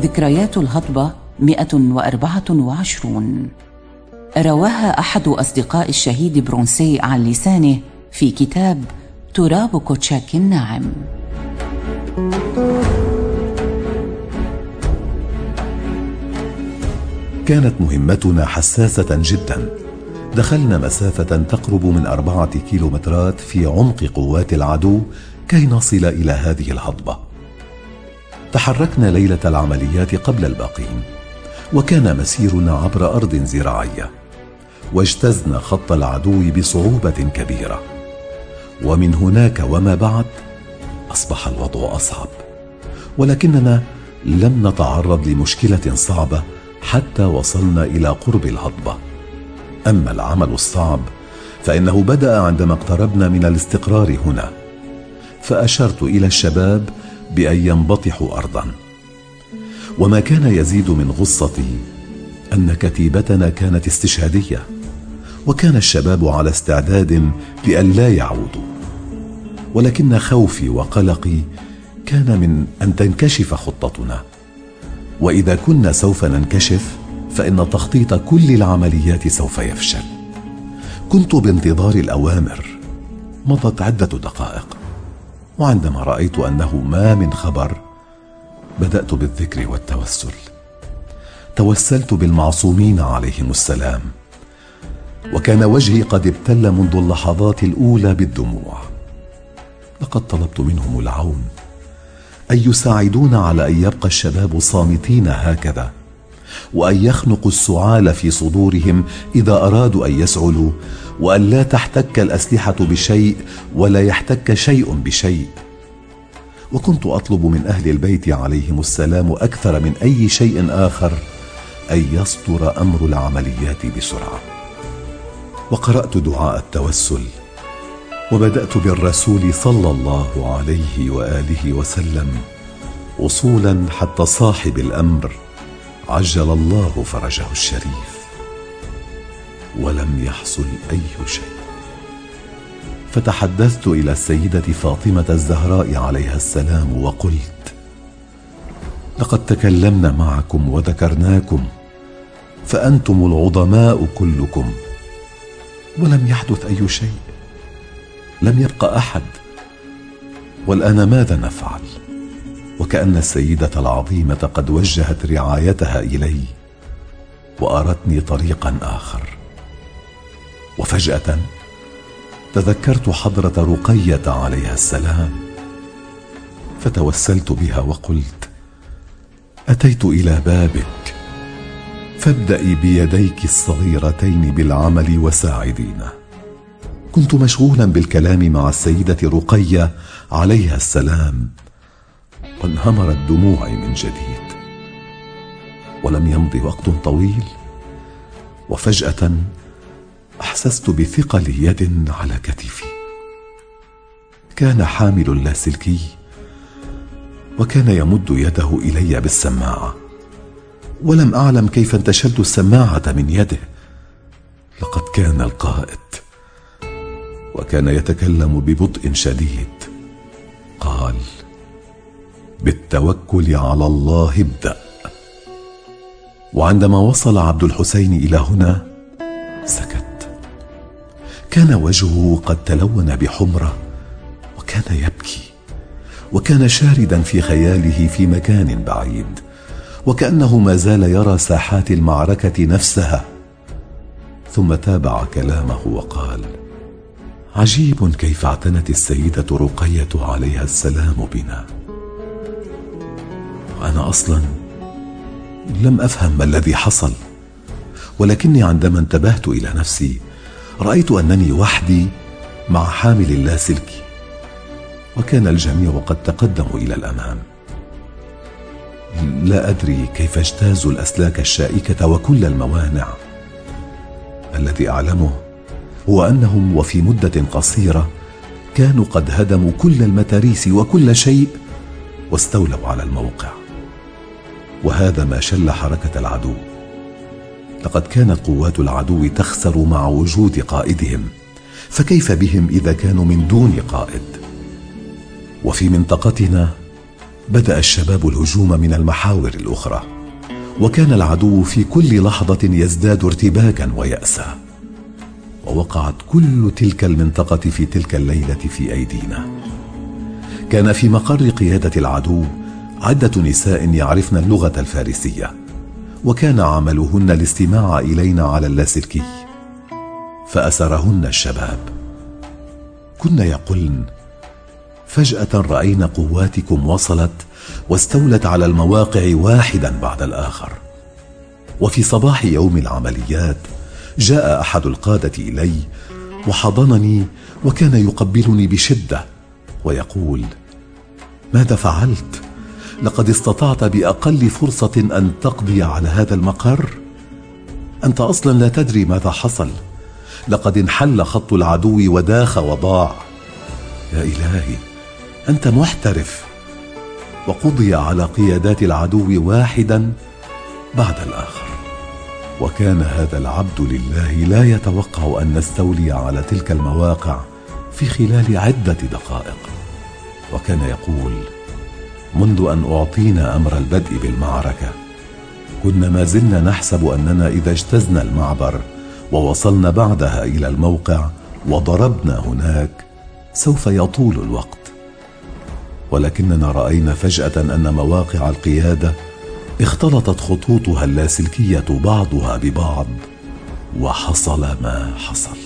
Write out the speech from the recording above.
ذكريات الهضبة 124. رواها أحد أصدقاء الشهيد برونسي عن لسانه في كتاب تراب كوتشاك الناعم. كانت مهمتنا حساسة جدا. دخلنا مسافة تقرب من 4 كيلومترات في عمق قوات العدو كي نصل إلى هذه الهضبة. تحركنا ليلة العمليات قبل الباقين، وكان مسيرنا عبر أرض زراعية، واجتزنا خط العدو بصعوبة كبيرة. ومن هناك وما بعد أصبح الوضع أصعب، ولكننا لم نتعرض لمشكلة صعبة حتى وصلنا إلى قرب الهضبة. أما العمل الصعب فإنه بدأ عندما اقتربنا من الاستقرار هنا، فأشرت إلى الشباب بأن ينبطحوا أرضا. وما كان يزيد من غصتي أن كتيبتنا كانت استشهادية، وكان الشباب على استعداد لأن لا يعودوا، ولكن خوفي وقلقي كان من أن تنكشف خطتنا. وإذا كنا سوف ننكشف فإن تخطيط كل العمليات سوف يفشل. كنت بانتظار الأوامر. مضت عدة دقائق، وعندما رأيت أنه ما من خبر بدأت بالذكر والتوسل. توسلت بالمعصومين عليهم السلام، وكان وجهي قد ابتل منذ اللحظات الأولى بالدموع. لقد طلبت منهم العون، أن يساعدونا على أن يبقى الشباب صامتين هكذا، وأن يخنقوا السعال في صدورهم إذا أرادوا أن يسعلوا، وأن لا تحتك الأسلحة بشيء ولا يحتك شيء بشيء. وكنت أطلب من أهل البيت عليهم السلام أكثر من أي شيء آخر أن يصدر أمر العمليات بسرعة. وقرأت دعاء التوسل، وبدأت بالرسول صلى الله عليه وآله وسلم، وصولا حتى صاحب الأمر عجل الله فرجه الشريف. ولم يحصل أي شيء. فتحدثت إلى السيدة فاطمة الزهراء عليها السلام وقلت: لقد تكلمنا معكم وذكرناكم، فأنتم العظماء كلكم، ولم يحدث أي شيء، لم يبقى أحد. والآن ماذا نفعل؟ وكأن السيدة العظيمة قد وجهت رعايتها إلي وأرتني طريقا آخر. وفجأة تذكرت حضرة رقية عليها السلام، فتوسلت بها وقلت: أتيت إلى بابك، فابدئي بيديك الصغيرتين بالعمل وساعدينا. كنت مشغولا بالكلام مع السيدة رقية عليها السلام، وانهمرت دموعي من جديد. ولم يمض وقت طويل، وفجأة أحسست بثقل يد على كتفي. كان حامل اللاسلكي، وكان يمد يده إلي بالسماعة، ولم أعلم كيف انتشلت السماعة من يده. لقد كان القائد، وكان يتكلم ببطء شديد. قال: بالتوكل على الله ابدأ. وعندما وصل عبد الحسين إلى هنا سكت. كان وجهه قد تلون بحمرة، وكان يبكي، وكان شاردا في خياله في مكان بعيد، وكأنه ما زال يرى ساحات المعركة نفسها. ثم تابع كلامه وقال: عجيب كيف اعتنت السيدة رقية عليها السلام بنا. وأنا أصلا لم أفهم ما الذي حصل، ولكني عندما انتبهت إلى نفسي رأيت أنني وحدي مع حامل اللاسلكي، وكان الجميع قد تقدموا إلى الأمام. لا أدري كيف اجتازوا الأسلاك الشائكة وكل الموانع. الذي أعلمه هو أنهم وفي مدة قصيرة كانوا قد هدموا كل المتاريس وكل شيء واستولوا على الموقع. وهذا ما شل حركة العدو. لقد كانت قوات العدو تخسر مع وجود قائدهم، فكيف بهم إذا كانوا من دون قائد؟ وفي منطقتنا بدأ الشباب الهجوم من المحاور الأخرى، وكان العدو في كل لحظة يزداد ارتباكا ويأسا. ووقعت كل تلك المنطقة في تلك الليلة في أيدينا. كان في مقر قيادة العدو عدة نساء يعرفن اللغة الفارسية، وكان عملهن الاستماع إلينا على اللاسلكي، فأسرهن الشباب. كن يقولن: فجأة رأينا قواتكم وصلت واستولت على المواقع واحدا بعد الآخر. وفي صباح يوم العمليات جاء أحد القادة إلي وحضنني، وكان يقبلني بشدة ويقول: ماذا فعلت؟ لقد استطعت بأقل فرصة أن تقضي على هذا المقر؟ أنت أصلا لا تدري ماذا حصل، لقد انحل خط العدو وداخ وضاع. يا إلهي، أنت محترف. وقضي على قيادات العدو واحدا بعد الآخر. وكان هذا العبد لله لا يتوقع أن نستولي على تلك المواقع في خلال عدة دقائق. وكان يقول: منذ أن أعطينا أمر البدء بالمعركة كنا ما زلنا نحسب أننا إذا اجتزنا المعبر ووصلنا بعدها إلى الموقع وضربنا هناك سوف يطول الوقت، ولكننا رأينا فجأة أن مواقع القيادة اختلطت خطوطها اللاسلكية بعضها ببعض، وحصل ما حصل.